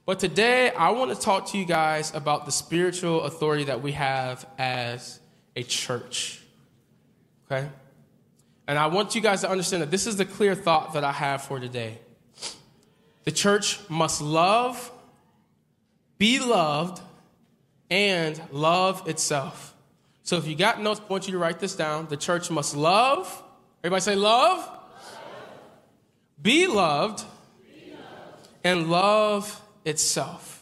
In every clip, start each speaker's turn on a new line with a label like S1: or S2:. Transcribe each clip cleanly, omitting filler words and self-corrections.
S1: But today, I want to talk to you guys about the spiritual authority that we have as a church, okay? And I want you guys to understand that this is the clear thought that I have for today. The church must love, be loved, and love itself. So if you got notes, I want you to write this down. The church must love. Everybody say love. Be loved. And love itself.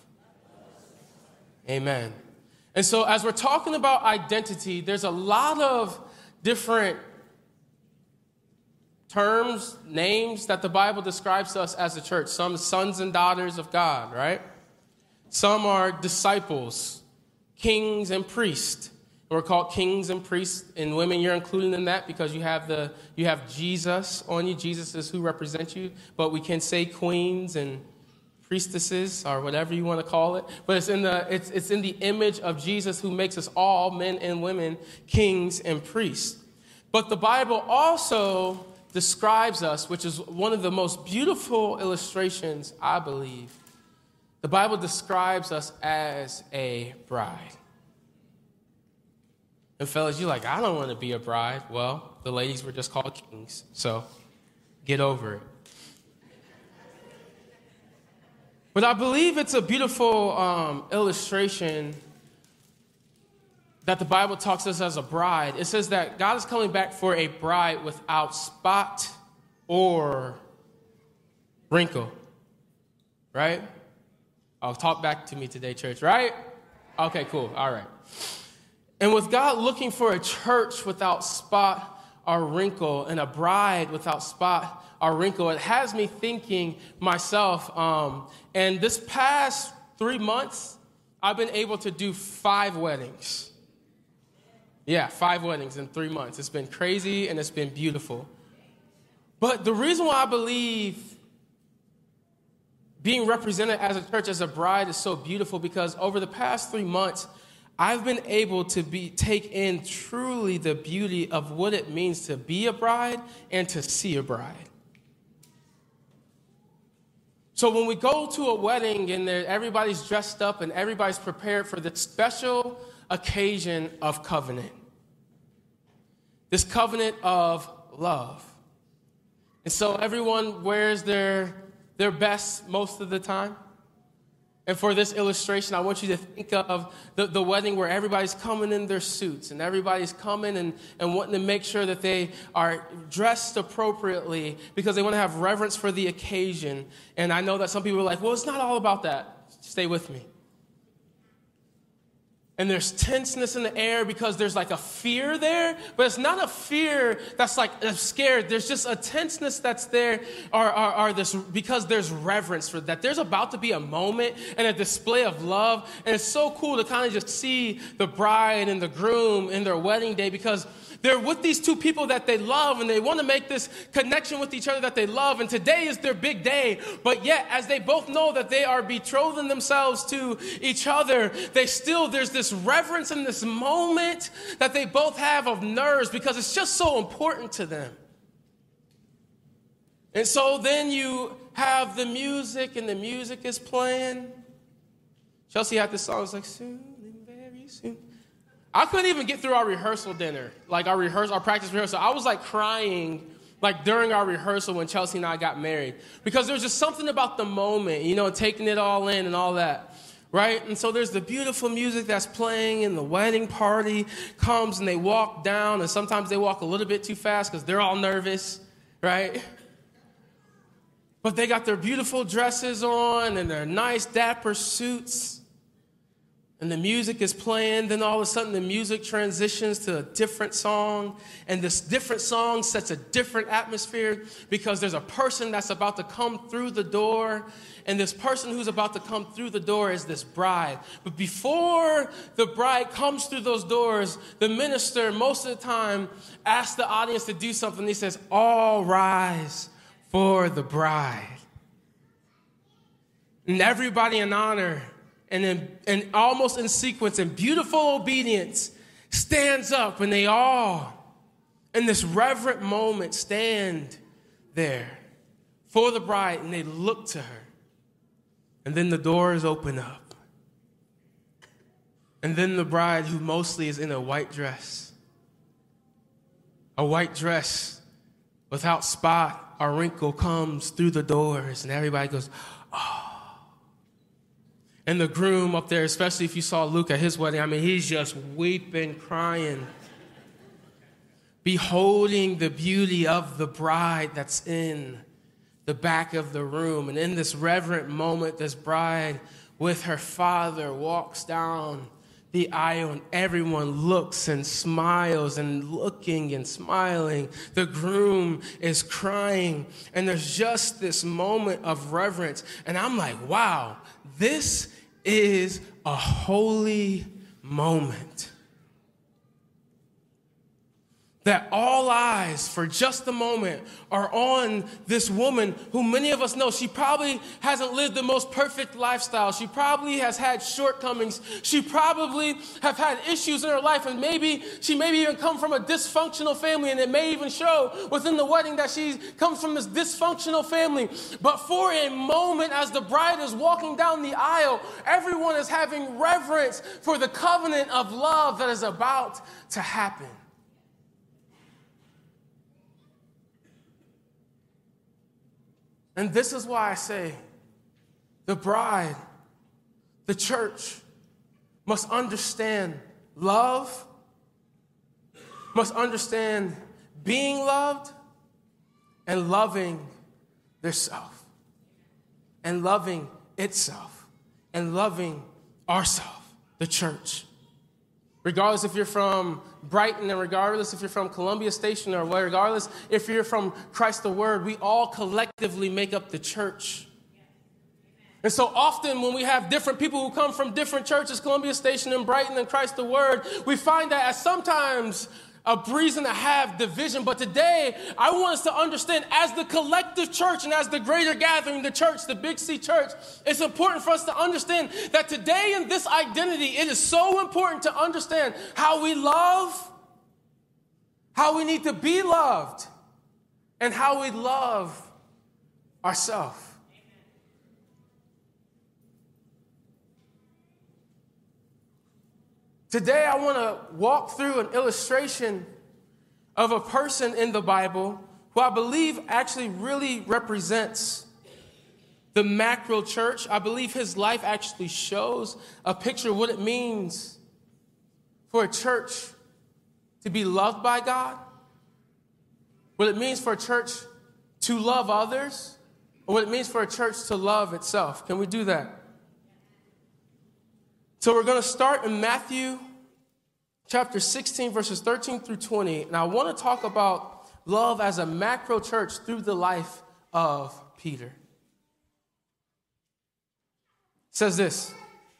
S1: Amen. And so as we're talking about identity, there's a lot of different terms, names that the Bible describes us as a church. Some sons and daughters of God, right? Some are disciples, kings and priests. And we're called kings and priests. And women, you're included in that because you have Jesus on you. Jesus is who represents you. But we can say queens and priestesses or whatever you want to call it. But it's in the image of Jesus who makes us all, men and women, kings and priests. But the Bible also describes us, which is one of the most beautiful illustrations, I believe. The Bible describes us as a bride. And fellas, you're like, I don't want to be a bride. Well, the ladies were just called kings, so get over it. But I believe it's a beautiful illustration that the Bible talks to us as a bride. It says that God is coming back for a bride without spot or wrinkle, right? Oh, talk back to me today, church, right? Okay, cool, all right. And with God looking for a church without spot or wrinkle and a bride without spot or wrinkle, it has me thinking myself, and this past 3 months, I've been able to do 5 weddings. Yeah, 5 weddings in 3 months. It's been crazy and it's been beautiful. But the reason why I believe being represented as a church, as a bride is so beautiful because over the past 3 months, I've been able to take in truly the beauty of what it means to be a bride and to see a bride. So when we go to a wedding and everybody's dressed up and everybody's prepared for this special occasion of covenant, this covenant of love. And so everyone wears their best most of the time. And for this illustration, I want you to think of the wedding where everybody's coming in their suits and everybody's coming and wanting to make sure that they are dressed appropriately because they want to have reverence for the occasion. And I know that some people are like, well, it's not all about that. Stay with me. And there's tenseness in the air because there's like a fear there, but it's not a fear that's like scared. There's just a tenseness that's there, or this because there's reverence for that. There's about to be a moment and a display of love, and it's so cool to kind of just see the bride and the groom in their wedding day because they're with these two people that they love, and they want to make this connection with each other that they love. And today is their big day. But yet, as they both know that they are betrothing themselves to each other, there's this reverence in this moment that they both have of nerves because it's just so important to them. And so then you have the music, and the music is playing. Chelsea had this song. It's like, soon and very soon. I couldn't even get through our rehearsal dinner, like our practice rehearsal. I was like crying like during our rehearsal when Chelsea and I got married because there was just something about the moment, taking it all in and all that, right? And so there's the beautiful music that's playing and the wedding party comes and they walk down and sometimes they walk a little bit too fast because they're all nervous, right? But they got their beautiful dresses on and their nice dapper suits. And the music is playing, then all of a sudden the music transitions to a different song, and this different song sets a different atmosphere because there's a person that's about to come through the door, and this person who's about to come through the door is this bride. But before the bride comes through those doors, the minister most of the time asks the audience to do something. He says, all rise for the bride. And everybody in honor and almost in sequence, in beautiful obedience, stands up, and they all, in this reverent moment, stand there for the bride, and they look to her. And then the doors open up. And then the bride, who mostly is in a white dress without spot or wrinkle, comes through the doors, and everybody goes, oh. And the groom up there, especially if you saw Luke at his wedding, I mean, he's just weeping, crying, beholding the beauty of the bride that's in the back of the room. And in this reverent moment, this bride with her father walks down the aisle, and everyone looks and smiles and looking and smiling. The groom is crying, and there's just this moment of reverence. And I'm like, wow, this is a holy moment. That all eyes for just a moment are on this woman who many of us know. She probably hasn't lived the most perfect lifestyle. She probably has had shortcomings. She probably have had issues in her life, and she may even come from a dysfunctional family, and it may even show within the wedding that she comes from this dysfunctional family. But for a moment, as the bride is walking down the aisle, everyone is having reverence for the covenant of love that is about to happen. And this is why I say the bride, the church, must understand love, must understand being loved, and loving theirself, and loving itself, and loving ourselves, the church. Regardless if you're from Brighton, and regardless if you're from Columbia Station, or regardless if you're from Christ the Word, we all collectively make up the church. And so often when we have different people who come from different churches, Columbia Station and Brighton and Christ the Word, we find that as sometimes a reason to have division. But today, I want us to understand, as the collective church and as the greater gathering, the church, the Big C church, it's important for us to understand that today in this identity, it is so important to understand how we love, how we need to be loved, and how we love ourselves. Today, I want to walk through an illustration of a person in the Bible who I believe actually really represents the macro church. I believe his life actually shows a picture of what it means for a church to be loved by God, what it means for a church to love others, or what it means for a church to love itself. Can we do that? So we're going to start in Matthew chapter 16, verses 13 through 20. And I want to talk about love as a macro church through the life of Peter. It says this.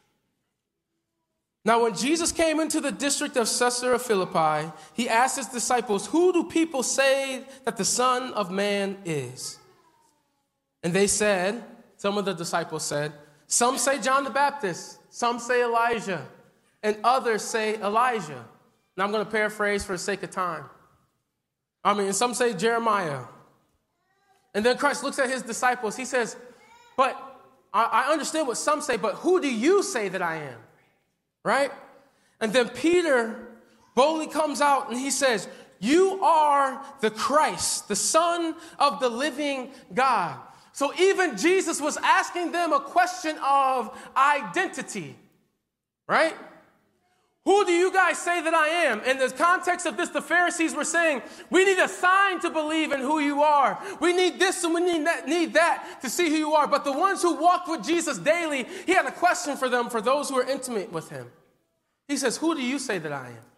S1: Now, when Jesus came into the district of Caesarea Philippi, he asked his disciples, "Who do people say that the Son of Man is?" And they said, some of the disciples said, "Some say John the Baptist. Some say Elijah, and others say Elijah." And I'm going to paraphrase for the sake of time. Some say Jeremiah. And then Christ looks at his disciples. He says, "But I understand what some say, but who do you say that I am?" Right? And then Peter boldly comes out and he says, "You are the Christ, the Son of the living God." So even Jesus was asking them a question of identity, right? Who do you guys say that I am? In the context of this, the Pharisees were saying, we need a sign to believe in who you are. We need this and we need that to see who you are. But the ones who walked with Jesus daily, he had a question for them, for those who are intimate with him. He says, "Who do you say that I am?"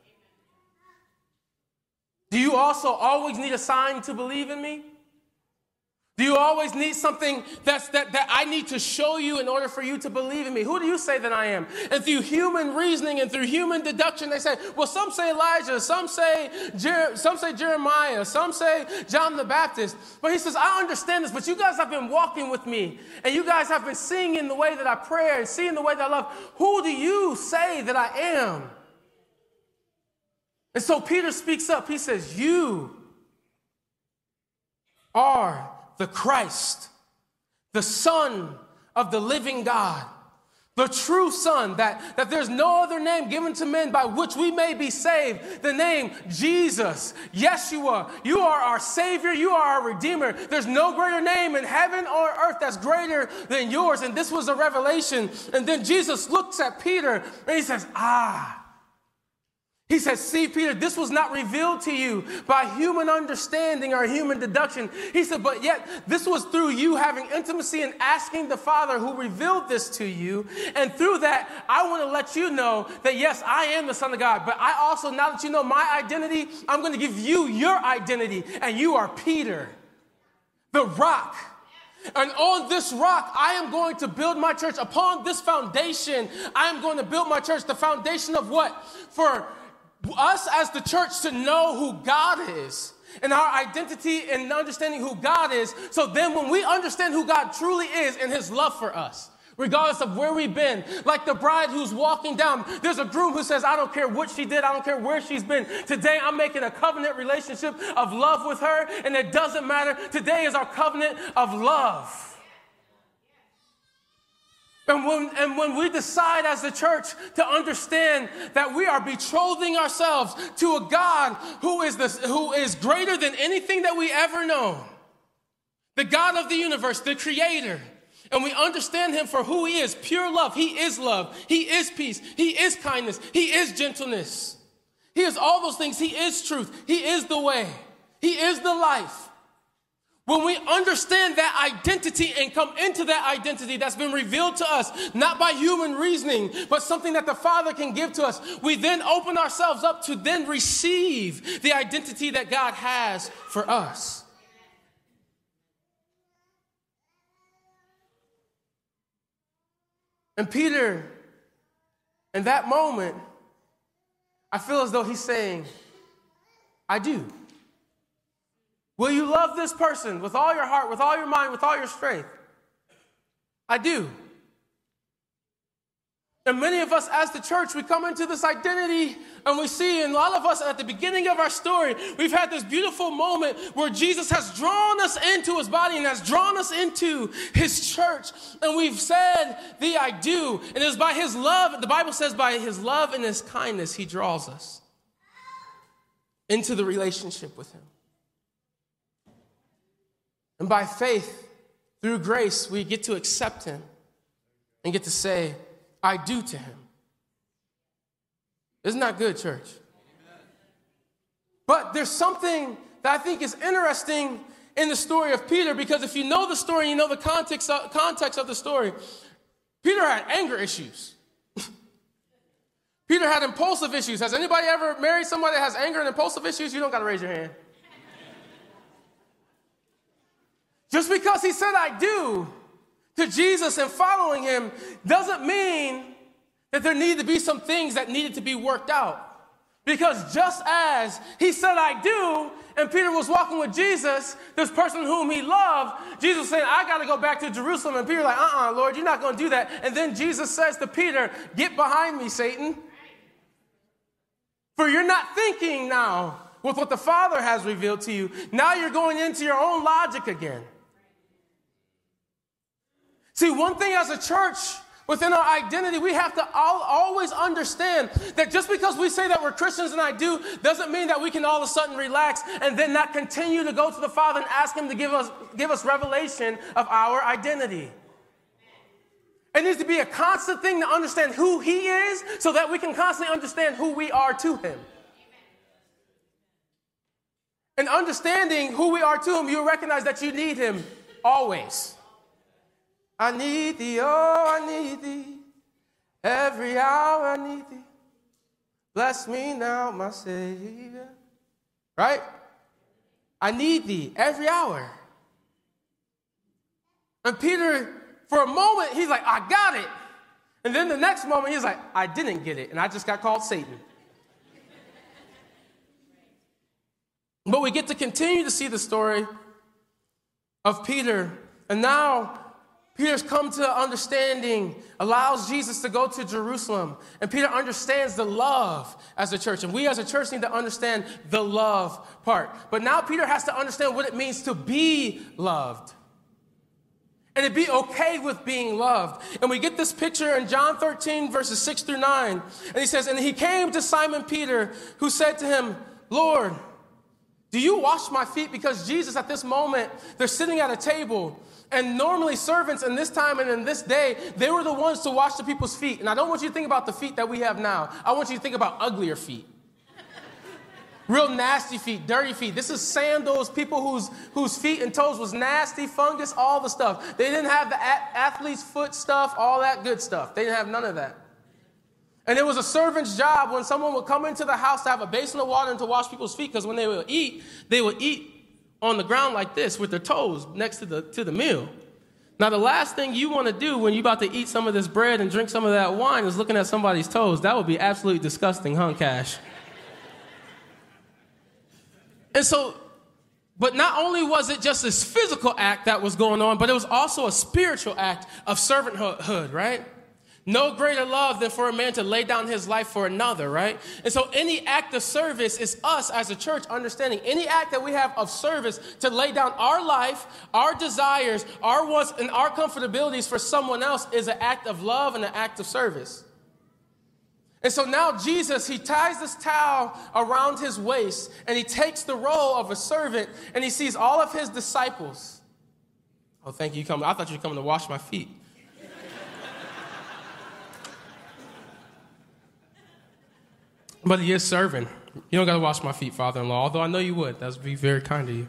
S1: Do you also always need a sign to believe in me? Do you always need something that I need to show you in order for you to believe in me? Who do you say that I am? And through human reasoning and through human deduction, they say, well, some say Elijah, some say Jeremiah, some say John the Baptist. But he says, I understand this, but you guys have been walking with me, and you guys have been seeing in the way that I pray and seeing the way that I love. Who do you say that I am? And so Peter speaks up. He says, you are the Christ, the Son of the living God, the true Son, that there's no other name given to men by which we may be saved. The name Jesus, Yeshua. You are our Savior. You are our Redeemer. There's no greater name in heaven or earth that's greater than yours. And this was a revelation. And then Jesus looks at Peter and he says, He says, see, Peter, this was not revealed to you by human understanding or human deduction. He said, but yet this was through you having intimacy and asking the Father who revealed this to you. And through that, I want to let you know that, yes, I am the Son of God. But I also, now that you know my identity, I'm going to give you your identity. And you are Peter, the rock. And on this rock, I am going to build my church. Upon this foundation, I am going to build my church. The foundation of what? For us as the church to know who God is and our identity and understanding who God is. So then when we understand who God truly is and his love for us, regardless of where we've been, like the bride who's walking down, there's a groom who says, I don't care what she did. I don't care where she's been. Today, I'm making a covenant relationship of love with her. And it doesn't matter. Today is our covenant of love. And when we decide as the church to understand that we are betrothing ourselves to a God who is greater than anything that we ever know, the God of the universe, the creator, and we understand him for who he is, pure love. He is peace, he is kindness, he is gentleness. He is all those things. He is truth. He is the way. He is the life. When we understand that identity and come into that identity that's been revealed to us, not by human reasoning, but something that the Father can give to us, we then open ourselves up to then receive the identity that God has for us. And Peter, in that moment, I feel as though he's saying, I do. Will you love this person with all your heart, with all your mind, with all your strength? I do. And many of us as the church, we come into this identity and we see, and a lot of us at the beginning of our story, we've had this beautiful moment where Jesus has drawn us into his body and has drawn us into his church. And we've said the I do. And it's by his love, the Bible says by his love and his kindness, he draws us into the relationship with him. And by faith, through grace, we get to accept him and get to say, I do to him. Isn't that good, church? Amen. But there's something that I think is interesting in the story of Peter, because if you know the story, you know the context of the story, Peter had anger issues. Peter had impulsive issues. Has anybody ever married somebody that has anger and impulsive issues? You don't got to raise your hand. Just because he said I do to Jesus and following him doesn't mean that there need to be some things that needed to be worked out. Because just as he said I do, and Peter was walking with Jesus, this person whom he loved, Jesus saying, I got to go back to Jerusalem. And Peter like, Lord, you're not going to do that. And then Jesus says to Peter, get behind me, Satan. For you're not thinking now with what the Father has revealed to you. Now you're going into your own logic again. See, one thing as a church, within our identity, we have to always understand that just because we say that we're Christians and I do, doesn't mean that we can all of a sudden relax and then not continue to go to the Father and ask him to give us revelation of our identity. It needs to be a constant thing to understand who he is so that we can constantly understand who we are to him. And understanding who we are to him, you'll recognize that you need him always. I need thee, oh, I need thee. Every hour I need thee. Bless me now, my Savior. Right? I need thee every hour. And Peter, for a moment, he's like, I got it. And then the next moment, he's like, I didn't get it, and I just got called Satan. But we get to continue to see the story of Peter. And now Peter's come to understanding, allows Jesus to go to Jerusalem. And Peter understands the love as a church. And we as a church need to understand the love part. But now Peter has to understand what it means to be loved. and to be okay with being loved. And we get this picture in John 13, verses 6 through 9. And he says, and he came to Simon Peter, who said to him, Lord, do you wash my feet? Because Jesus, at this moment, they're sitting at a table. And normally servants in this time and in this day, they were the ones to wash the people's feet. And I don't want you to think about the feet that we have now. I want you to think about uglier feet. Real nasty feet, dirty feet. This is sandals, people whose feet and toes was nasty, fungus, all the stuff. They didn't have the athlete's foot stuff, all that good stuff. They didn't have none of that. And it was a servant's job when someone would come into the house to have a basin of water and to wash people's feet, because when they would eat on the ground like this with their toes next to the meal. Now, the last thing you want to do when you're about to eat some of this bread and drink some of that wine is looking at somebody's toes. That would be absolutely disgusting, huh, Cash? And so, but not only was it just this physical act that was going on, but it was also a spiritual act of servanthood, right? No greater love than for a man to lay down his life for another, right? And so any act of service is us as a church understanding. Any act that we have of service to lay down our life, our desires, our wants, and our comfortabilities for someone else is an act of love and an act of service. And so now Jesus, he ties this towel around his waist, and he takes the role of a servant, and he sees all of his disciples. Oh, thank you. I thought you were coming to wash my feet. But he is serving. You don't got to wash my feet, father-in-law, although I know you would. That would be very kind of you.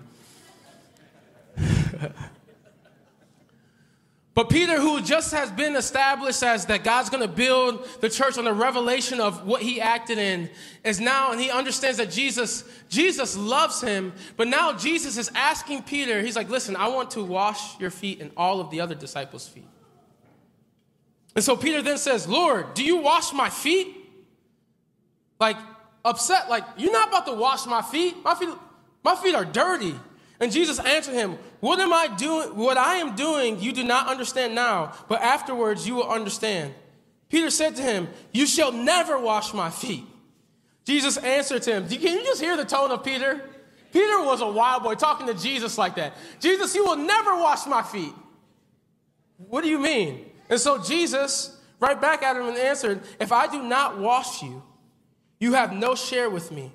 S1: But Peter, who just has been established as that God's going to build the church on the revelation of what he acted in, is now, and he understands that Jesus loves him, but now Jesus is asking Peter, he's like, listen, I want to wash your feet and all of the other disciples' feet. And so Peter then says, Lord, do you wash my feet? Like, upset, like, you're not about to wash my feet. My feet are dirty. And Jesus answered him, what I am doing, you do not understand now, but afterwards you will understand. Peter said to him, you shall never wash my feet. Jesus answered to him, can you just hear the tone of Peter? Peter was a wild boy talking to Jesus like that. Jesus, you will never wash my feet. What do you mean? And so Jesus, right back at him and answered, if I do not wash you, you have no share with me.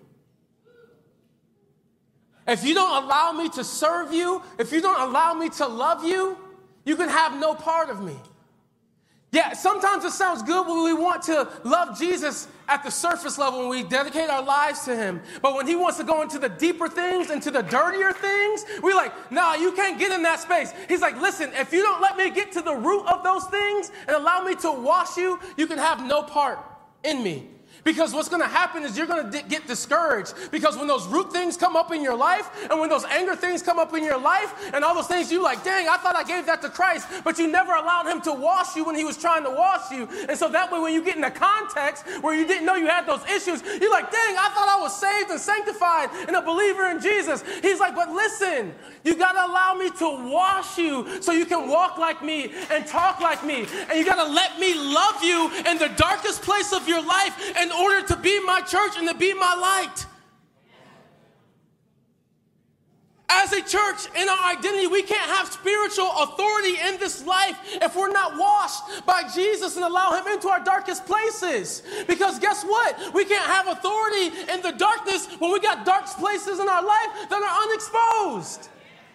S1: If you don't allow me to serve you, if you don't allow me to love you, you can have no part of me. Yeah, sometimes it sounds good when we want to love Jesus at the surface level, when we dedicate our lives to him. But when he wants to go into the deeper things, into the dirtier things, we're like, nah, you can't get in that space. He's like, listen, if you don't let me get to the root of those things and allow me to wash you, you can have no part in me. Because what's going to happen is you're going to get discouraged. Because when those root things come up in your life, and when those anger things come up in your life, and all those things, you're like, dang, I thought I gave that to Christ, but you never allowed him to wash you when he was trying to wash you. And so that way, when you get in a context where you didn't know you had those issues, you're like, dang, I thought I was saved and sanctified and a believer in Jesus. He's like, but listen, you got to allow me to wash you so you can walk like me and talk like me. And you got to let me love you in the darkest place of your life in order to be my church and to be my light. As a church, in our identity, we can't have spiritual authority in this life if we're not washed by Jesus and allow him into our darkest places. Because guess what? We can't have authority in the darkness when we got dark places in our life that are unexposed.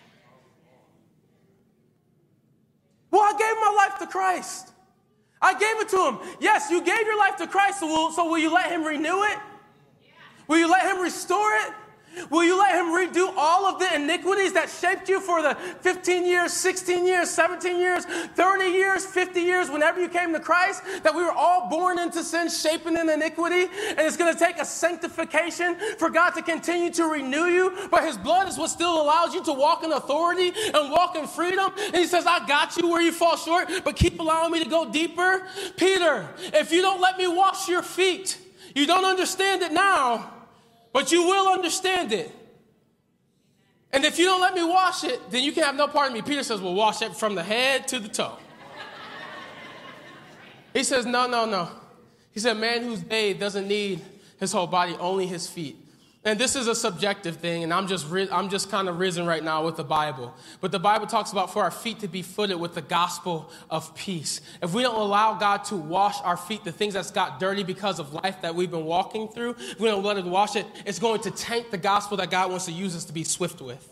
S1: Well, I gave my life to Christ. I gave it to him. Yes, you gave your life to Christ, so will you let him renew it? Will you let him restore it? Will you let him redo all of the iniquities that shaped you for the 15 years, 16 years, 17 years, 30 years, 50 years, whenever you came to Christ, that we were all born into sin, shaping in iniquity, and it's going to take a sanctification for God to continue to renew you, but his blood is what still allows you to walk in authority and walk in freedom, and he says, I got you where you fall short, but keep allowing me to go deeper. Peter, if you don't let me wash your feet, you don't understand it now, but you will understand it. And if you don't let me wash it, then you can have no part of me. Peter says, well, wash it from the head to the toe. He says, no. He said, man who's bathed doesn't need his whole body, only his feet. And this is a subjective thing, and I'm just kind of risen right now with the Bible. But the Bible talks about for our feet to be footed with the gospel of peace. If we don't allow God to wash our feet, the things that's got dirty because of life that we've been walking through, if we don't let it wash it, it's going to taint the gospel that God wants to use us to be swift with.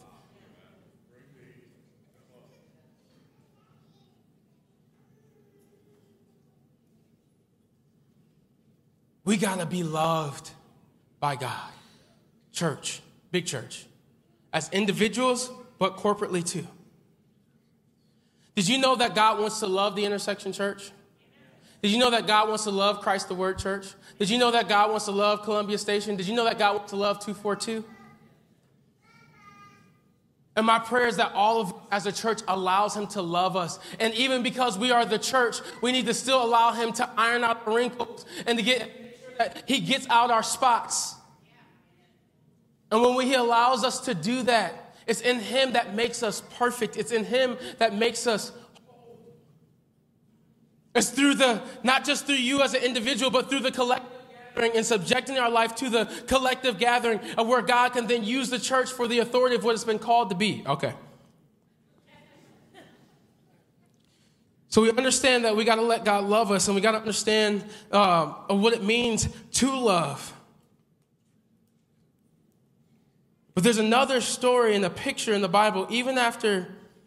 S1: We got to be loved by God. Church, big church, as individuals, but corporately too. Did you know that God wants to love the Intersection Church? Did you know that God wants to love Christ the Word Church? Did you know that God wants to love Columbia Station? Did you know that God wants to love 242? And my prayer is that all of us as a church allows him to love us. And even because we are the church, we need to still allow him to iron out the wrinkles and to get sure that he gets out our spots. And when he allows us to do that, it's in him that makes us perfect. It's in him that makes us whole. It's through not just through you as an individual, but through the collective gathering and subjecting our life to the collective gathering of where God can then use the church for the authority of what it's been called to be. Okay. So we understand that we got to let God love us, and we got to understand what it means to love. But there's another story and a picture in the Bible, even after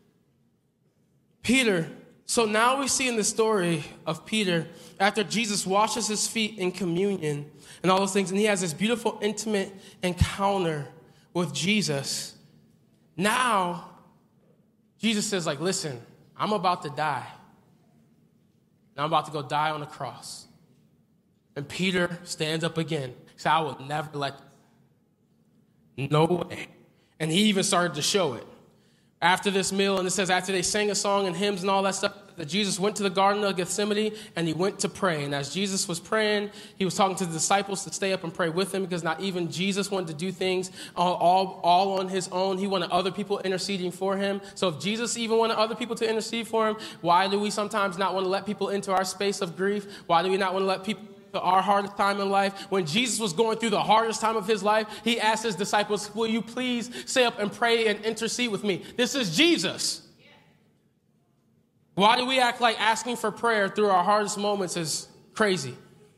S1: Peter. So now we see in the story of Peter, after Jesus washes his feet in communion and all those things, and he has this beautiful, intimate encounter with Jesus. Now, Jesus says, like, listen, I'm about to die. And I'm about to go die on the cross. And Peter stands up again. He said, I will never let no way. And he even started to show it. After this meal, and it says after they sang a song and hymns and all that stuff, that Jesus went to the Garden of Gethsemane and he went to pray. And as Jesus was praying, he was talking to the disciples to stay up and pray with him, because not even Jesus wanted to do things all on his own. He wanted other people interceding for him. So if Jesus even wanted other people to intercede for him, why do we sometimes not want to let people into our space of grief? Why do we not want to let people our hardest time in life? When Jesus was going through the hardest time of his life, he asked his disciples, will you please stay up and pray and intercede with me? This is Jesus. Why do we act like asking for prayer through our hardest moments is crazy?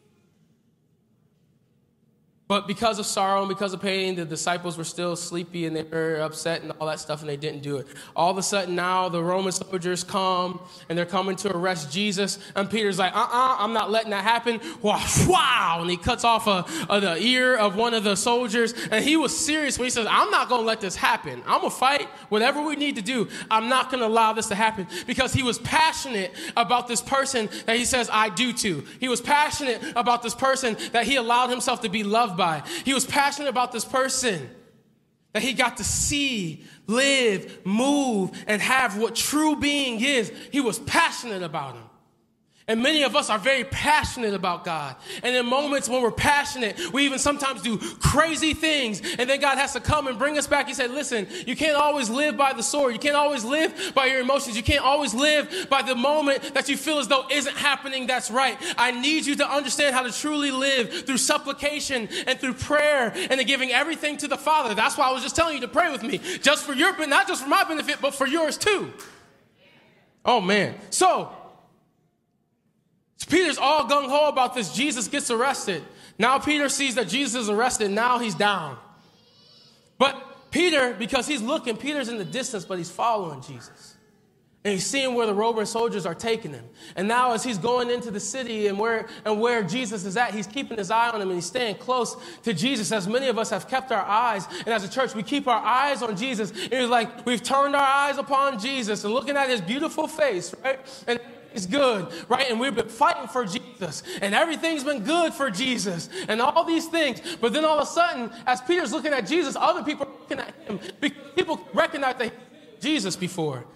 S1: But because of sorrow and because of pain, the disciples were still sleepy and they were upset and all that stuff, and they didn't do it. All of a sudden now the Roman soldiers come and they're coming to arrest Jesus, and Peter's like, I'm not letting that happen. Wow! And he cuts off the ear of one of the soldiers, and he was serious when he says, I'm not going to let this happen. I'm going to fight whatever we need to do. I'm not going to allow this to happen, because he was passionate about this person that he says, I do to. He was passionate about this person that he allowed himself to be loved by. He was passionate about this person that he got to see, live, move, and have what true being is. He was passionate about him. And many of us are very passionate about God. And in moments when we're passionate, we even sometimes do crazy things. And then God has to come and bring us back. He said, listen, you can't always live by the sword. You can't always live by your emotions. You can't always live by the moment that you feel as though isn't happening that's right. I need you to understand how to truly live through supplication and through prayer and to giving everything to the Father. That's why I was just telling you to pray with me. Just for your, not just for my benefit, but for yours too. Oh, man. So Peter's all gung-ho about this. Jesus gets arrested. Now Peter sees that Jesus is arrested. Now he's down. But Peter, because he's looking, Peter's in the distance, but he's following Jesus. And he's seeing where the Roman soldiers are taking him. And now as he's going into the city and where Jesus is at, he's keeping his eye on him and he's staying close to Jesus, as many of us have kept our eyes. And as a church, we keep our eyes on Jesus. It's like we've turned our eyes upon Jesus and looking at his beautiful face, right? And it's good, right? And we've been fighting for Jesus, and everything's been good for Jesus, and all these things. But then all of a sudden, as Peter's looking at Jesus, other people are looking at him, because people recognize that he's seen Jesus before.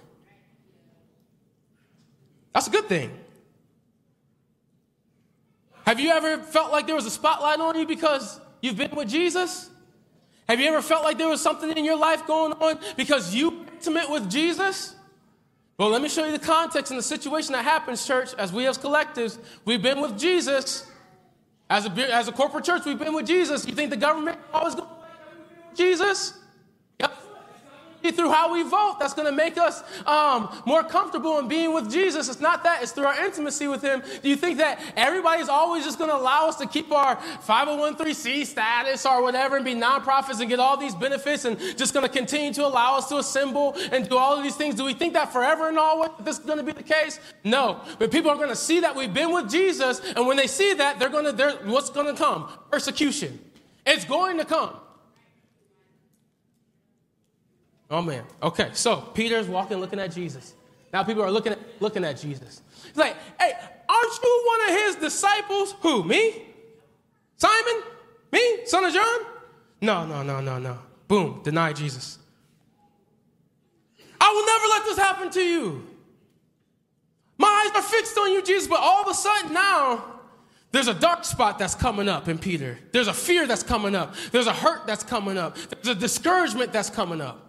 S1: That's a good thing. Have you ever felt like there was a spotlight on you because you've been with Jesus? Have you ever felt like there was something in your life going on because you were intimate with Jesus? Well, let me show you the context and the situation that happens, church. As we as collectives, we've been with Jesus. As a corporate church, we've been with Jesus. You think the government always going to let Jesus? Yep. Through how we vote, that's going to make us more comfortable in being with Jesus. It's not that. It's through our intimacy with him. Do you think that everybody's always just going to allow us to keep our 501c status or whatever and be nonprofits and get all these benefits and just going to continue to allow us to assemble and do all of these things? Do we think that forever and always this is going to be the case? No. But people are going to see that we've been with Jesus, and when they see that, what's going to come? Persecution. It's going to come. Oh, man. Okay, so Peter's walking, looking at Jesus. Now people are looking at Jesus. He's like, hey, aren't you one of his disciples? Who, me? Simon? Me? Son of John? No. Boom, deny Jesus. I will never let this happen to you. My eyes are fixed on you, Jesus. But all of a sudden now, there's a dark spot that's coming up in Peter. There's a fear that's coming up. There's a hurt that's coming up. There's a discouragement that's coming up.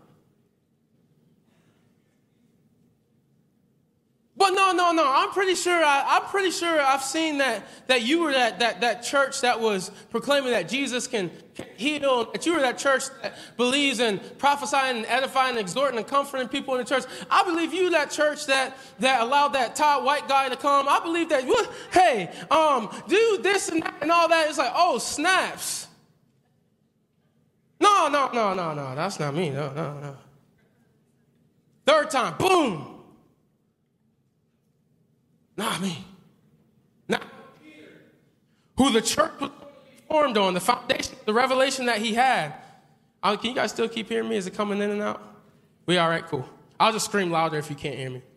S1: But no. I'm pretty sure I've seen that you were that church that was proclaiming that Jesus can heal, that you were that church that believes in prophesying and edifying and exhorting and comforting people in the church. I believe you that church that allowed that Todd White guy to come. I believe that, hey, do this and that and all that. It's like, oh, snaps. No, that's not me. No. Third time, boom. Not me. Not Peter. Who the church was formed on, the foundation, the revelation that he had. Can you guys still keep hearing me? Is it coming in and out? We all right? Cool. I'll just scream louder if you can't hear me.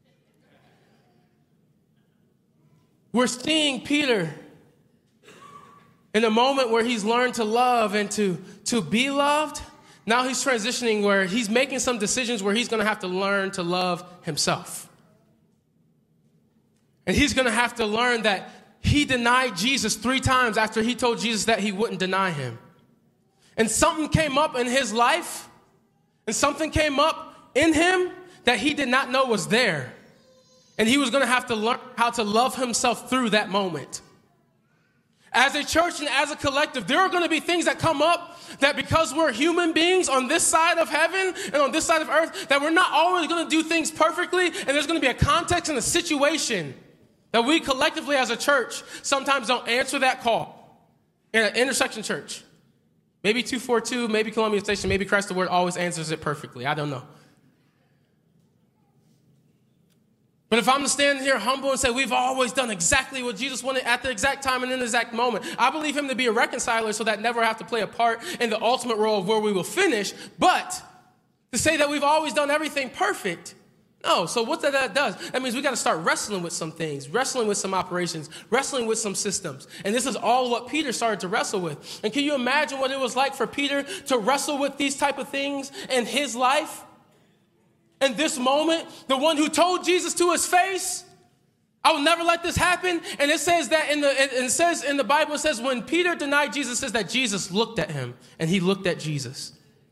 S1: We're seeing Peter in a moment where he's learned to love and to be loved. Now he's transitioning where he's making some decisions where he's going to have to learn to love himself. And he's going to have to learn that he denied Jesus 3 times after he told Jesus that he wouldn't deny him. And something came up in his life, and something came up in him that he did not know was there. And he was going to have to learn how to love himself through that moment. As a church and as a collective, there are going to be things that come up that because we're human beings on this side of heaven and on this side of earth, that we're not always going to do things perfectly, and there's going to be a context and a situation that we collectively as a church sometimes don't answer that call. In an intersection church. Maybe 242, maybe Columbia Station, maybe Christ the Word always answers it perfectly. I don't know. But if I'm to stand here humble and say we've always done exactly what Jesus wanted at the exact time and in the exact moment, I believe him to be a reconciler so that never have to play a part in the ultimate role of where we will finish. But to say that we've always done everything perfect, no. So what that does, that means we got to start wrestling with some things, wrestling with some operations, wrestling with some systems. And this is all what Peter started to wrestle with. And can you imagine what it was like for Peter to wrestle with these type of things in his life? In this moment, the one who told Jesus to his face, I will never let this happen. And it says that in the Bible, it says when Peter denied Jesus, it says that Jesus looked at him and he looked at Jesus.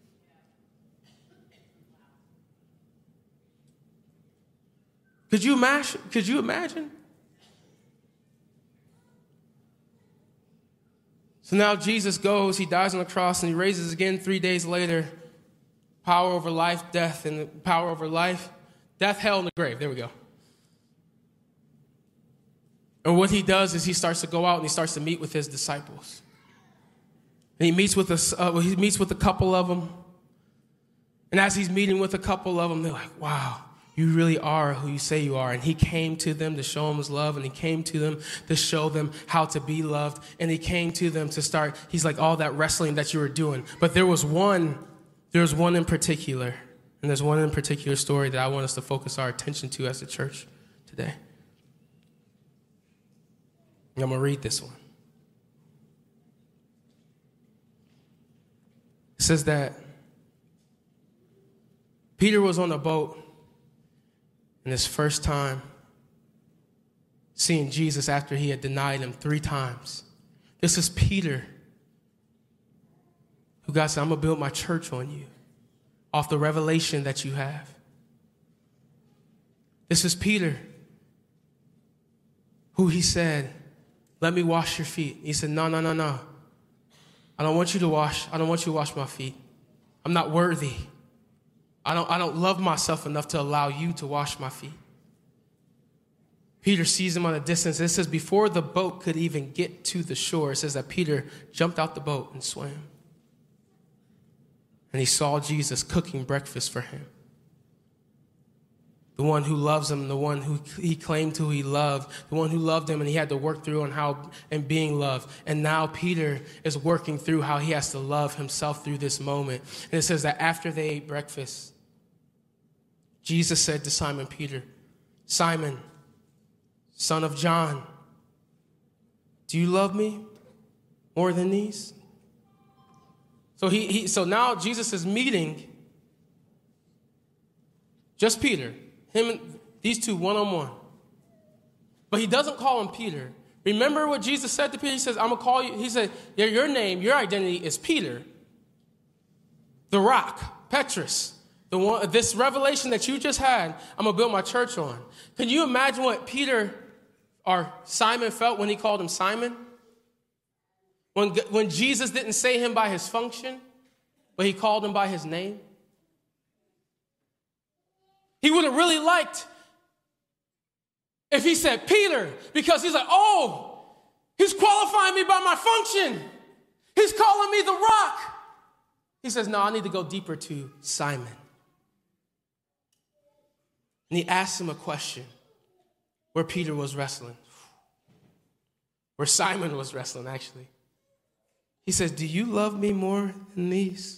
S1: Could you imagine? So now Jesus goes, he dies on the cross, and he raises again 3 days later. Power over life, death, and power over life. Death, hell, and the grave. There we go. And what he does is he starts to go out and he starts to meet with his disciples. And he meets with a couple of them. And as he's meeting with a couple of them, they're like, wow, you really are who you say you are. And he came to them to show them his love. And he came to them to show them how to be loved. And he came to them to start, he's like, all that wrestling that you were doing. But there was one in particular. And there's one in particular story that I want us to focus our attention to as a church today. And I'm going to read this one. It says that Peter was on a boat and his first time seeing Jesus after he had denied him 3 times. This is Peter, who God said, I'm going to build my church on you, off the revelation that you have. This is Peter, who he said, let me wash your feet. He said, no. I don't want you to wash my feet. I'm not worthy. I don't love myself enough to allow you to wash my feet. Peter sees him on a distance. It says before the boat could even get to the shore, it says that Peter jumped out the boat and swam. And he saw Jesus cooking breakfast for him. The one who loves him, the one who he claimed to he loved, the one who loved him and he had to work through and being loved. And now Peter is working through how he has to love himself through this moment. And it says that after they ate breakfast, Jesus said to Simon Peter, Simon, son of John, do you love me more than these? So now Jesus is meeting just Peter, him and these two one-on-one. But he doesn't call him Peter. Remember what Jesus said to Peter? He says, I'm going to call you. He said, your name, your identity is Peter, the rock, Petrus. This revelation that you just had, I'm going to build my church on. Can you imagine what Peter or Simon felt when he called him Simon? When Jesus didn't say him by his function, but he called him by his name? He would have really liked if he said Peter, because he's like, oh, he's qualifying me by my function. He's calling me the rock. He says, no, I need to go deeper to Simon. And he asked him a question where Peter was wrestling, where Simon was wrestling, actually. He says, do you love me more than these?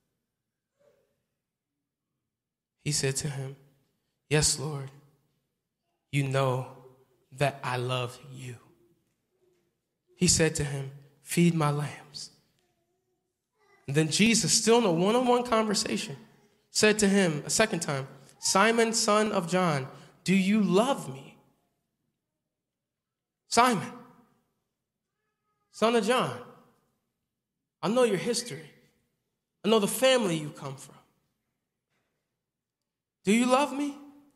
S1: He said to him, yes, Lord, you know that I love you. He said to him, feed my lambs. And then Jesus, still in a one-on-one conversation, said to him a second time, Simon, son of John, do you love me? Simon, son of John, I know your history. I know the family you come from. Do you love me?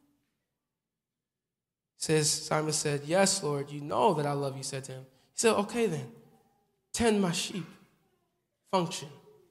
S1: Simon said, yes, Lord, you know that I love you, he said to him. He said, okay then, tend my sheep, function.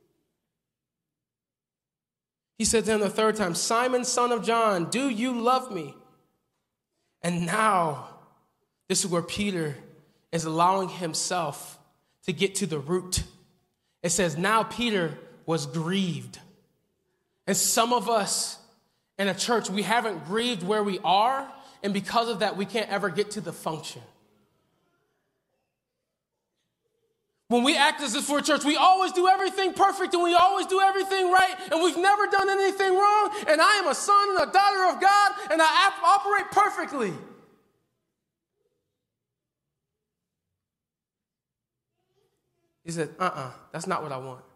S1: He said to him the third time, Simon, son of John, do you love me? And now, this is where Peter is allowing himself to get to the root. It says, now Peter was grieved. And some of us in a church, we haven't grieved where we are, and because of that, we can't ever get to the function. When we act as if we're a church, we always do everything perfect and we always do everything right, and we've never done anything wrong, and I am a son and a daughter of God, and I operate perfectly. He said, that's not what I want.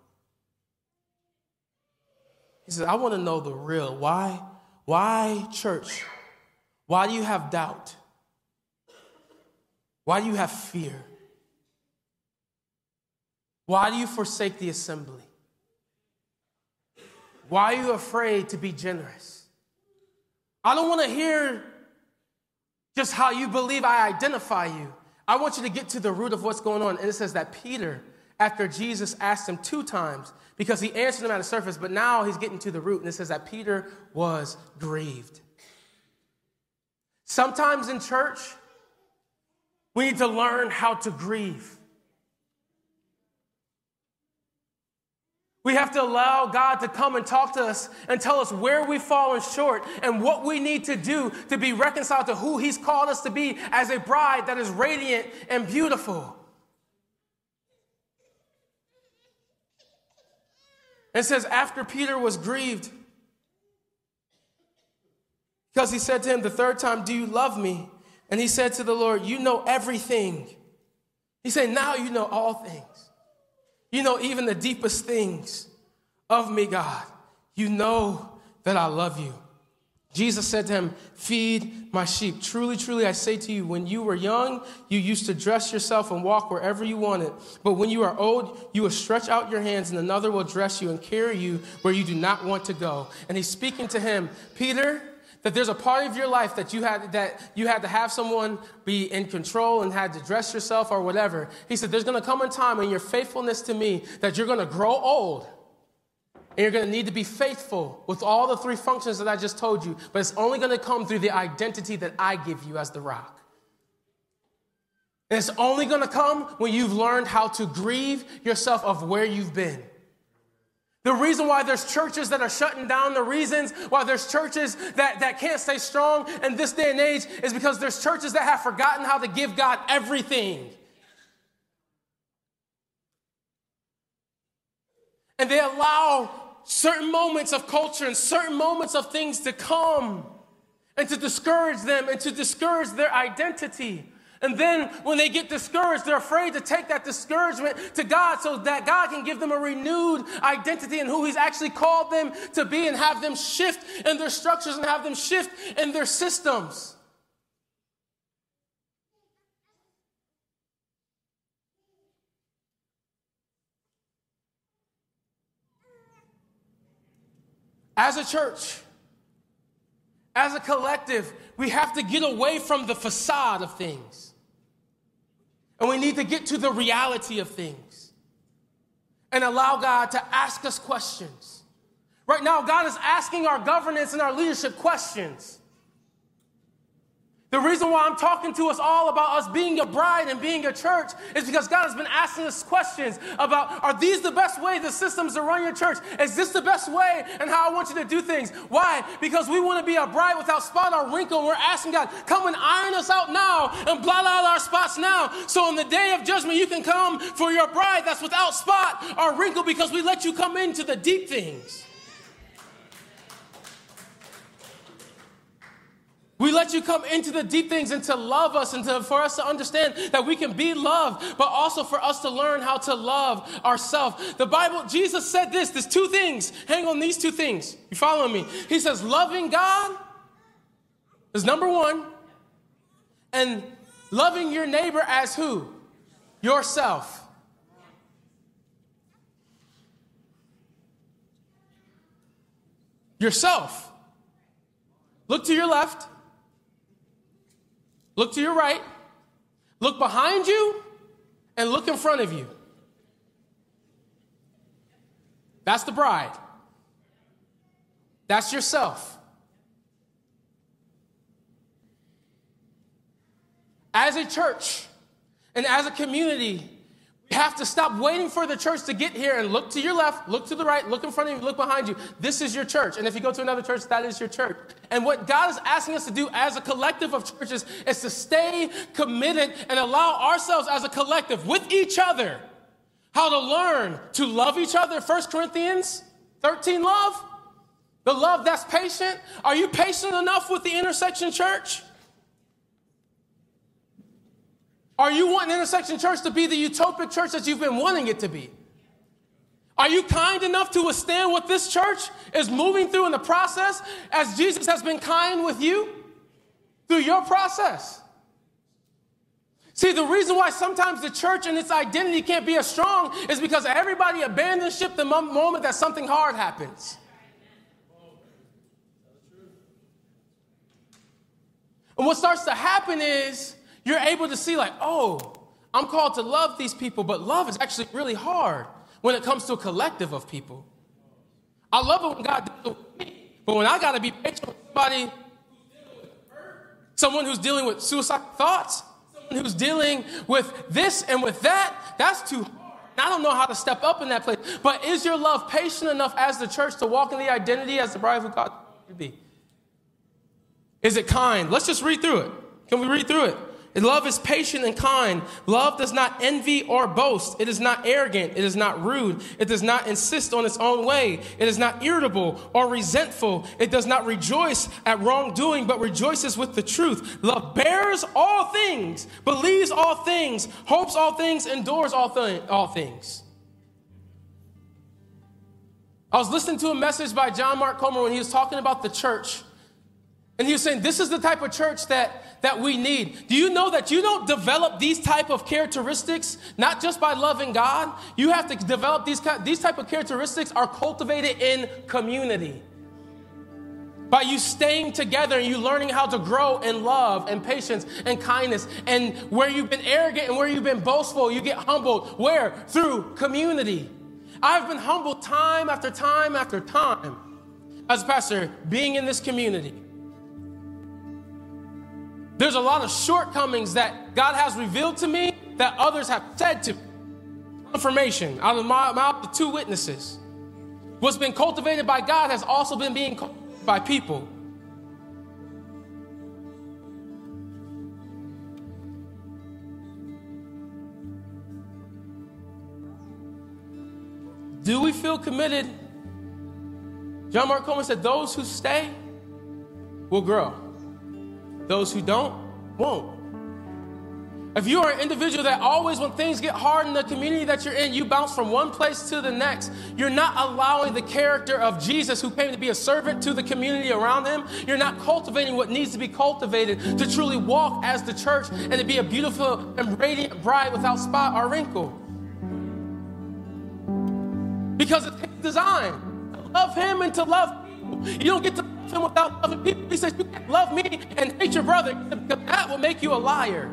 S1: He said, I want to know the real. Why, church? Why do you have doubt? Why do you have fear? Why do you forsake the assembly? Why are you afraid to be generous? I don't want to hear just how you believe I identify you. I want you to get to the root of what's going on. And it says that Peter, after Jesus asked him 2 times, because he answered him at the surface, but now he's getting to the root. And it says that Peter was grieved. Sometimes in church, we need to learn how to grieve. We have to allow God to come and talk to us and tell us where we've fallen short and what we need to do to be reconciled to who he's called us to be as a bride that is radiant and beautiful. It says after Peter was grieved, because he said to him the third time, do you love me? And he said to the Lord, you know everything. He said, now you know all things. You know even the deepest things of me, God. You know that I love you. Jesus said to him, feed my sheep. Truly, truly, I say to you, when you were young, you used to dress yourself and walk wherever you wanted. But when you are old, you will stretch out your hands and another will dress you and carry you where you do not want to go. And he's speaking to him, Peter, that there's a part of your life that you had to have someone be in control and had to dress yourself or whatever. He said, there's going to come a time in your faithfulness to me that you're going to grow old And you're going to need to be faithful with all the three functions that I just told you. But it's only going to come through the identity that I give you as the rock. And it's only going to come when you've learned how to grieve yourself of where you've been. The reason why there's churches that are shutting down, the reasons why there's churches that can't stay strong in this day and age is because there's churches that have forgotten how to give God everything. And they allow certain moments of culture and certain moments of things to come and to discourage them and to discourage their identity. And then when they get discouraged, they're afraid to take that discouragement to God so that God can give them a renewed identity in who he's actually called them to be and have them shift in their structures and have them shift in their systems. As a church, as a collective, we have to get away from the facade of things. And we need to get to the reality of things and allow God to ask us questions. Right now, God is asking our governance and our leadership questions. The reason why I'm talking to us all about us being a bride and being a church is because God has been asking us questions about, are these the best way, the systems to run your church? Is this the best way and how I want you to do things? Why? Because we want to be a bride without spot or wrinkle, and we're asking God, come and iron us out now and blot out our spots now. So on the day of judgment, you can come for your bride that's without spot or wrinkle because we let you come into the deep things. We let you come into the deep things and to love us and for us to understand that we can be loved, but also for us to learn how to love ourselves. The Bible, Jesus said this, there's two things. Hang on these two things. You following me? He says loving God is number one, and loving your neighbor as who? Yourself. Yourself. Look to your left. Look to your right, look behind you, and look in front of you. That's the bride. That's yourself. As a church and as a community, we have to stop waiting for the church to get here and look to your left, look to the right, look in front of you, look behind you. This is your church. And if you go to another church, that is your church. And what God is asking us to do as a collective of churches is to stay committed and allow ourselves as a collective with each other how to learn to love each other. 1 Corinthians 13, love. The love that's patient. Are you patient enough with the Intersection Church? Are you wanting Intersection Church to be the utopic church that you've been wanting it to be? Are you kind enough to withstand what this church is moving through in the process as Jesus has been kind with you through your process? See, the reason why sometimes the church and its identity can't be as strong is because everybody abandons ship the moment that something hard happens. And what starts to happen is you're able to see like, oh, I'm called to love these people, but love is actually really hard when it comes to a collective of people. I love it when God does it with me, but when I got to be patient with somebody, someone who's dealing with suicidal thoughts, someone who's dealing with this and with that, that's too hard. And I don't know how to step up in that place. But is your love patient enough as the church to walk in the identity as the bride of God to be? Is it kind? Let's just read through it. Can we read through it? Love is patient and kind. Love does not envy or boast. It is not arrogant. It is not rude. It does not insist on its own way. It is not irritable or resentful. It does not rejoice at wrongdoing, but rejoices with the truth. Love bears all things, believes all things, hopes all things, endures all things. I was listening to a message by John Mark Comer when he was talking about the church. And he was saying, this is the type of church that we need. Do you know that you don't develop these type of characteristics, not just by loving God? You have to develop these type of characteristics are cultivated in community. By you staying together and you learning how to grow in love and patience and kindness. And where you've been arrogant and where you've been boastful, you get humbled. Where? Through community. I've been humbled time after time after time as a pastor being in this community. There's a lot of shortcomings that God has revealed to me that others have said to me. Confirmation out of my mouth of two witnesses. What's been cultivated by God has also been being cultivated by people. Do we feel committed? John Mark Coleman said, those who stay will grow. Those who don't, won't. If you are an individual that always, when things get hard in the community that you're in, you bounce from one place to the next, you're not allowing the character of Jesus, who came to be a servant to the community around him, you're not cultivating what needs to be cultivated to truly walk as the church and to be a beautiful and radiant bride without spot or wrinkle. Because it's his design to love him and to love people. You don't get to love him without loving people. He says, you can't love me and hate your brother, because that will make you a liar.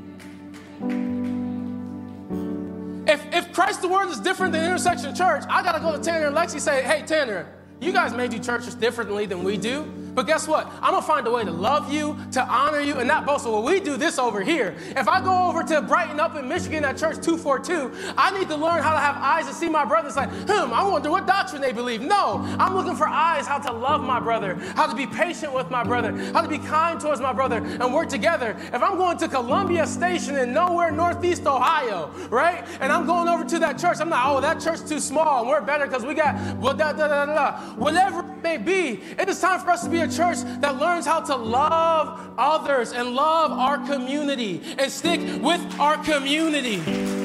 S1: If Christ the Word is different than Intersection Church, I got to go to Tanner and Lexi and say, hey, Tanner, you guys may do churches differently than we do. But guess what? I'm going to find a way to love you, to honor you, and not boast. Well, we do this over here. If I go over to Brighton up in Michigan at Church 242, I need to learn how to have eyes to see my brothers like, I wonder what doctrine they believe. No, I'm looking for eyes how to love my brother, how to be patient with my brother, how to be kind towards my brother, and work together. If I'm going to Columbia Station in nowhere Northeast Ohio, right, and I'm going over to that church, I'm not, that church too small, and we're better because we got, whatever it may be, it is time for us to be a church that learns how to love others and love our community and stick with our community.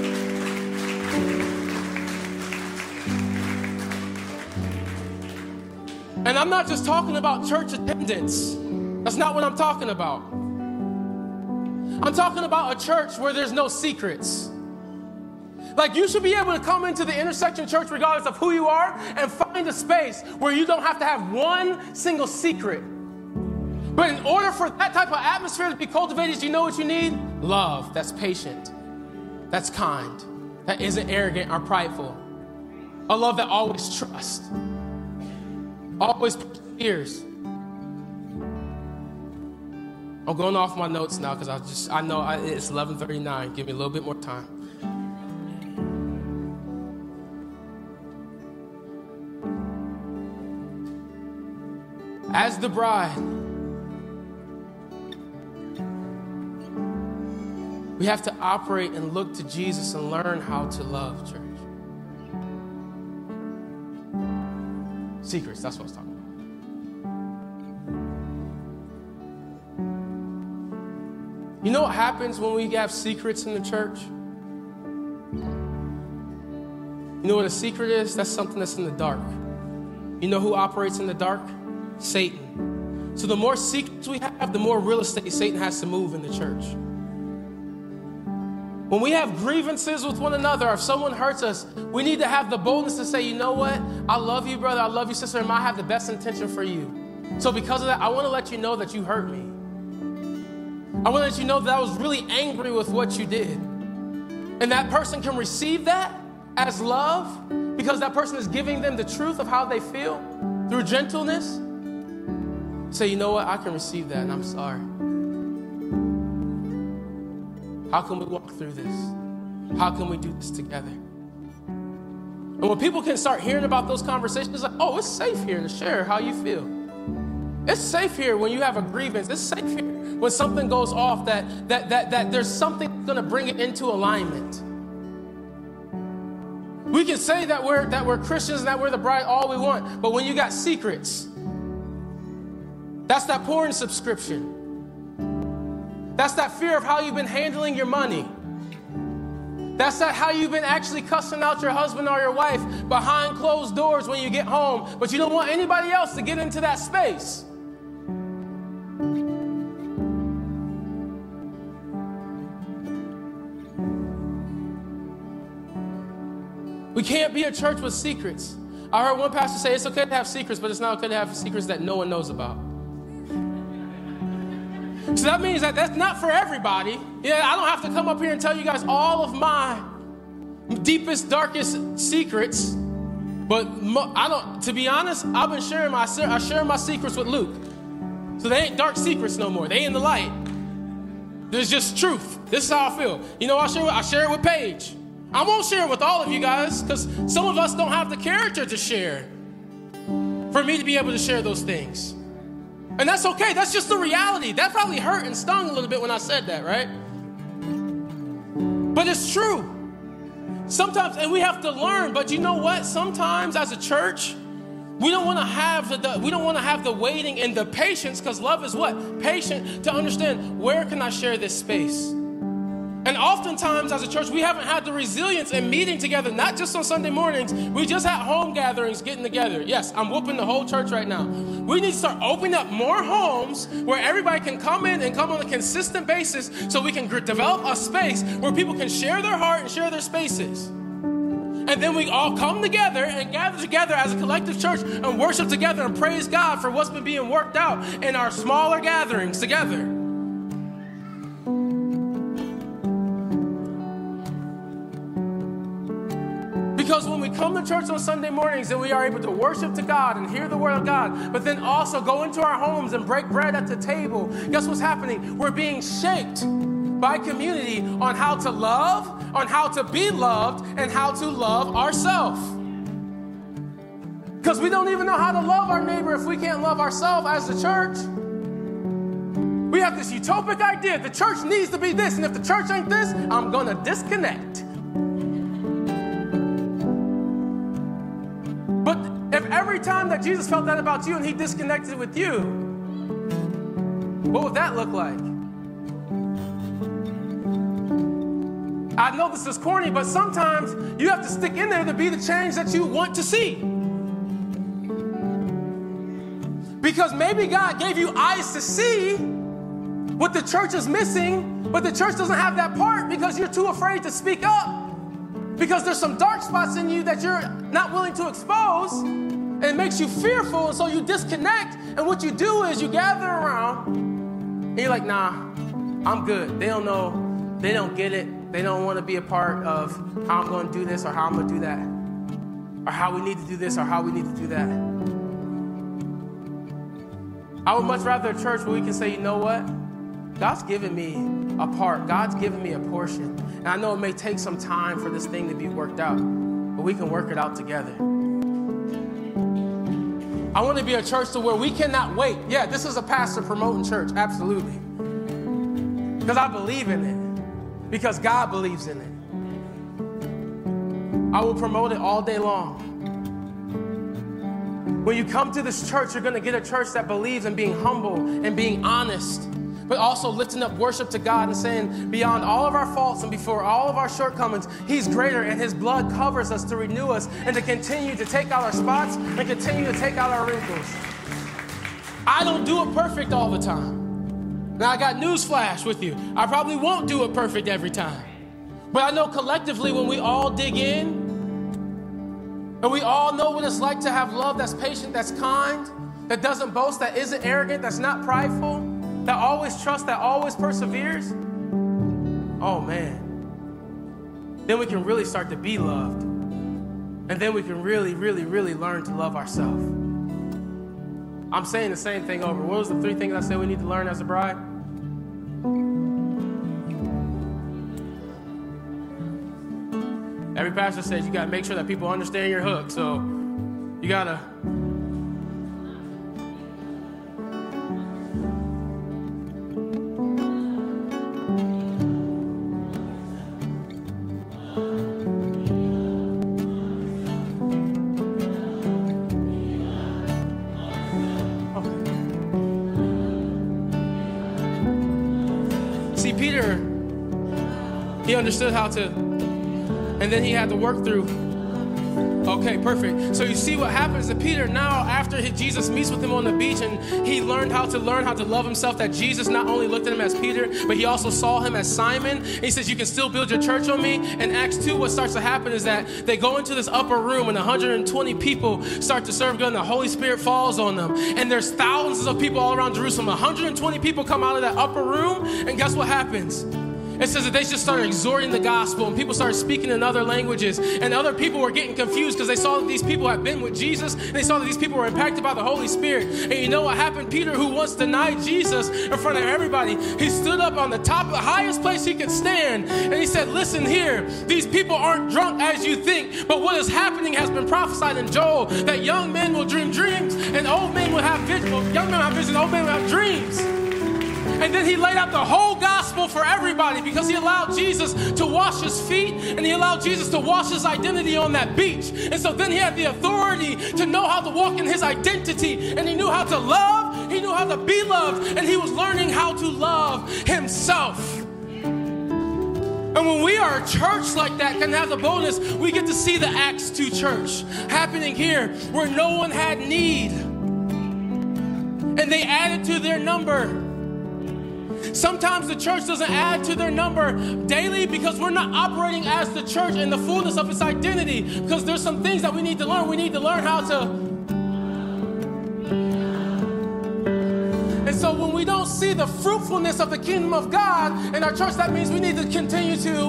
S1: And I'm not just talking about church attendance. That's not what I'm talking about. I'm talking about a church where there's no secrets. Like, you should be able to come into the Intersection Church regardless of who you are and find a space where you don't have to have one single secret. But in order for that type of atmosphere to be cultivated, you know what you need? Love that's patient, that's kind, that isn't arrogant or prideful. A love that always trusts, always perseveres. I'm going off my notes now because I know it's 11:39. Give me a little bit more time. As the bride, we have to operate and look to Jesus and learn how to love, church. Secrets, that's what I was talking about. You know what happens when we have secrets in the church? You know what a secret is? That's something that's in the dark. You know who operates in the dark? Satan. So the more secrets we have, the more real estate Satan has to move in the church. When we have grievances with one another, or if someone hurts us, we need to have the boldness to say, you know what? I love you, brother. I love you, sister, and I have the best intention for you. So because of that, I want to let you know that you hurt me. I want to let you know that I was really angry with what you did. And that person can receive that as love because that person is giving them the truth of how they feel through gentleness. Say, you know what? I can receive that, and I'm sorry. How can we walk through this? How can we do this together? And when people can start hearing about those conversations, it's like, oh, it's safe here to share how you feel. It's safe here when you have a grievance. It's safe here when something goes off that there's something that's going to bring it into alignment. We can say that we're Christians and that we're the bride all we want, but when you got secrets, that's that porn subscription. That's that fear of how you've been handling your money. That's that how you've been actually cussing out your husband or your wife behind closed doors when you get home, but you don't want anybody else to get into that space. We can't be a church with secrets. I heard one pastor say it's okay to have secrets, but it's not okay to have secrets that no one knows about. So that means that that's not for everybody. Yeah, I don't have to come up here and tell you guys all of my deepest, darkest secrets. But to be honest, I've been sharing I share my secrets with Luke. So they ain't dark secrets no more. They in the light. There's just truth. This is how I feel. You know, I share it with Paige. I won't share it with all of you guys because some of us don't have the character to share for me to be able to share those things. And that's okay. That's just the reality. That probably hurt and stung a little bit when I said that, right? But it's true. Sometimes, and we have to learn, but you know what? Sometimes as a church, we don't want to have the waiting and the patience, because love is what? Patient, to understand, where can I share this space? And oftentimes as a church, we haven't had the resilience in meeting together, not just on Sunday mornings. We just had home gatherings getting together. Yes, I'm whooping the whole church right now. We need to start opening up more homes where everybody can come in and come on a consistent basis so we can develop a space where people can share their heart and share their spaces. And then we all come together and gather together as a collective church and worship together and praise God for what's been being worked out in our smaller gatherings together. Because when we come to church on Sunday mornings and we are able to worship to God and hear the word of God, but then also go into our homes and break bread at the table, guess what's happening? We're being shaped by community on how to love, on how to be loved, and how to love ourselves. Because we don't even know how to love our neighbor if we can't love ourselves as the church. We have this utopic idea. The church needs to be this, and if the church ain't this, I'm going to disconnect. But if every time that Jesus felt that about you and he disconnected with you, what would that look like? I know this is corny, but sometimes you have to stick in there to be the change that you want to see. Because maybe God gave you eyes to see what the church is missing, but the church doesn't have that part because you're too afraid to speak up. Because there's some dark spots in you that you're not willing to expose, and it makes you fearful, and so you disconnect, and what you do is you gather around, and you're like, nah, I'm good. They don't know, they don't get it, they don't want to be a part of how I'm going to do this or how I'm going to do that, or how we need to do this or how we need to do that. I would much rather a church where we can say, you know what? God's given me a part. God's given me a portion. And I know it may take some time for this thing to be worked out, but we can work it out together. I want to be a church to where we cannot wait. Yeah, this is a pastor promoting church, absolutely. Because I believe in it. Because God believes in it. I will promote it all day long. When you come to this church, you're going to get a church that believes in being humble and being honest, but also lifting up worship to God and saying, beyond all of our faults and before all of our shortcomings, He's greater, and His blood covers us to renew us and to continue to take out our spots and continue to take out our wrinkles. I don't do it perfect all the time. Now, I got news flash with you. I probably won't do it perfect every time. But I know collectively when we all dig in and we all know what it's like to have love that's patient, that's kind, that doesn't boast, that isn't arrogant, that's not prideful, that always trusts, that always perseveres, oh man, then we can really start to be loved. And then we can really, really, really learn to love ourselves. I'm saying the same thing over. What was the 3 things I said we need to learn as a bride? Every pastor says you got to make sure that people understand your hook. So you got to... See, Peter, he understood how to, and then he had to work through. Okay, perfect. So you see what happens to Peter now after Jesus meets with him on the beach and he learned how to love himself, that Jesus not only looked at him as Peter, but he also saw him as Simon. And he says, you can still build your church on me. In Acts 2, what starts to happen is that they go into this upper room and 120 people start to serve God and the Holy Spirit falls on them. And there's thousands of people all around Jerusalem. 120 people come out of that upper room and guess what happens? It says that they just started exhorting the gospel, and people started speaking in other languages, and other people were getting confused because they saw that these people had been with Jesus, and they saw that these people were impacted by the Holy Spirit. And you know what happened? Peter, who once denied Jesus in front of everybody, he stood up on the top, the highest place he could stand, and he said, listen here, these people aren't drunk as you think, but what is happening has been prophesied in Joel, that young men will dream dreams, and old men will have visions. Young men will have visions, old men will have dreams. And then he laid out the whole gospel for everybody because he allowed Jesus to wash his feet, and he allowed Jesus to wash his identity on that beach. And so then he had the authority to know how to walk in his identity, and he knew how to love, he knew how to be loved, and he was learning how to love himself. And when we are a church like that, can have the boldness, we get to see the Acts 2 church happening here where no one had need. And they added to their number. Sometimes the church doesn't add to their number daily because we're not operating as the church in the fullness of its identity, because there's some things that we need to learn. We need to learn how to. And so when we don't see the fruitfulness of the kingdom of God in our church, that means we need to continue to.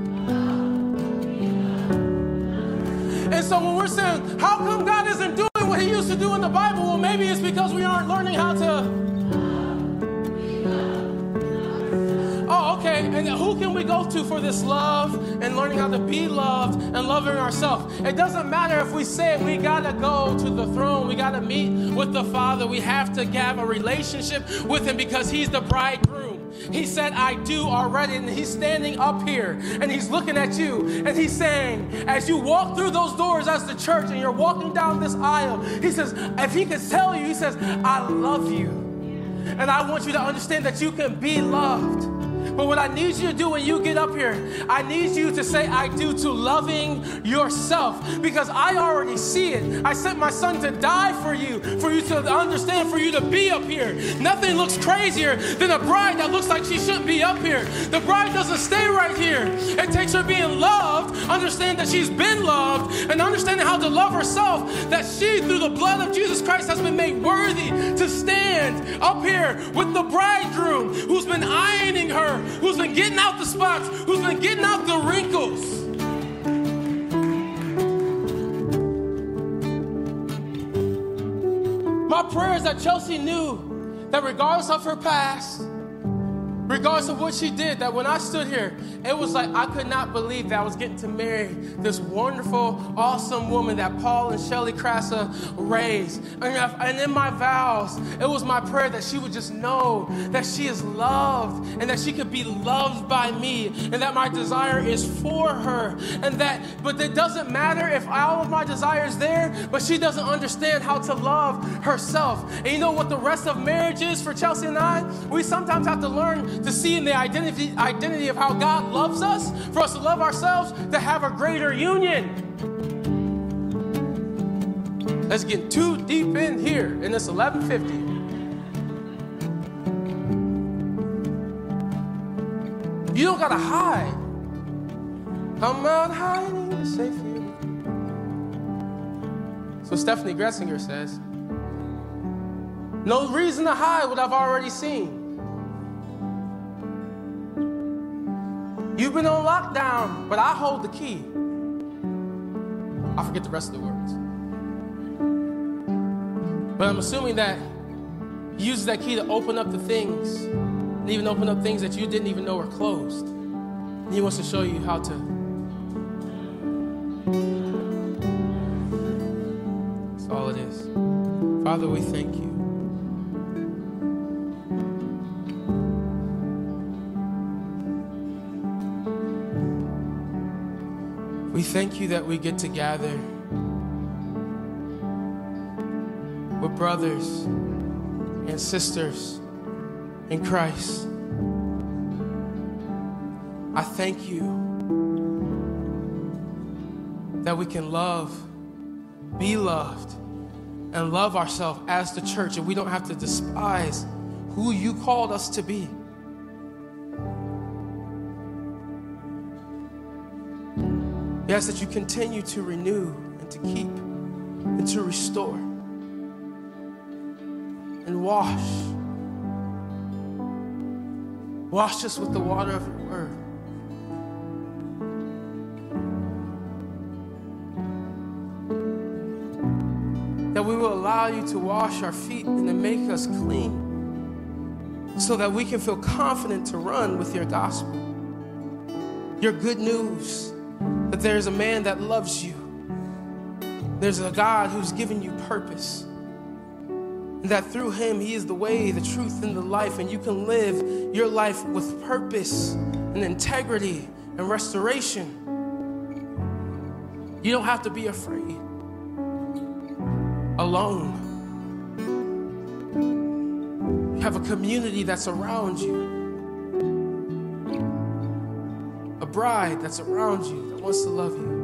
S1: And so when we're saying, how come God isn't doing what he used to do in the Bible? Well, maybe it's because we aren't learning how to. Oh, okay. And who can we go to for this love and learning how to be loved and loving ourselves? It doesn't matter if we say we got to go to the throne. We got to meet with the Father. We have to have a relationship with him because he's the bridegroom. He said, I do already. And he's standing up here and he's looking at you and he's saying, as you walk through those doors as the church and you're walking down this aisle, he says, if he could tell you, he says, I love you. And I want you to understand that you can be loved. But what I need you to do when you get up here, I need you to say, I do to loving yourself, because I already see it. I sent my son to die for you to understand, for you to be up here. Nothing looks crazier than a bride that looks like she shouldn't be up here. The bride doesn't stay right here. It takes her being loved, understand that she's been loved, and understanding how to love herself, that she, through the blood of Jesus Christ, has been made worthy to stand up here with the bridegroom who's been ironing her, who's been getting out the spots, who's been getting out the wrinkles. My prayer is that Chelsea knew that regardless of her past, regardless of what she did, that when I stood here, it was like I could not believe that I was getting to marry this wonderful, awesome woman that Paul and Shelley Crassa raised. And in my vows, it was my prayer that she would just know that she is loved and that she could be loved by me, and that my desire is for her. But it doesn't matter if all of my desire is there, but she doesn't understand how to love herself. And you know what the rest of marriage is for Chelsea and I? We sometimes have to learn to see in the identity of how God loves us, for us to love ourselves, to have a greater union. Let's get too deep in here in this 1150. You don't gotta hide. I'm out hiding to save you. So Stephanie Gretzinger says, no reason to hide what I've already seen. You've been on lockdown, but I hold the key. I forget the rest of the words. But I'm assuming that he uses that key to open up the things, and even open up things that you didn't even know were closed. And he wants to show you how to. That's all it is. Father, we thank you. We thank you that we get to gather with brothers and sisters in Christ. I thank you that we can love, be loved, and love ourselves as the church, and we don't have to despise who you called us to be. We ask that you continue to renew and to keep and to restore and wash. Wash us with the water of your word. that we will allow you to wash our feet and to make us clean so that we can feel confident to run with your gospel, your good news, that there's a man that loves you. There's a God who's given you purpose, and that through him, he is the way, the truth, and the life, and you can live your life with purpose and integrity and restoration. You don't have to be afraid, alone. You have a community that's around you, a bride that's around you that wants to love you.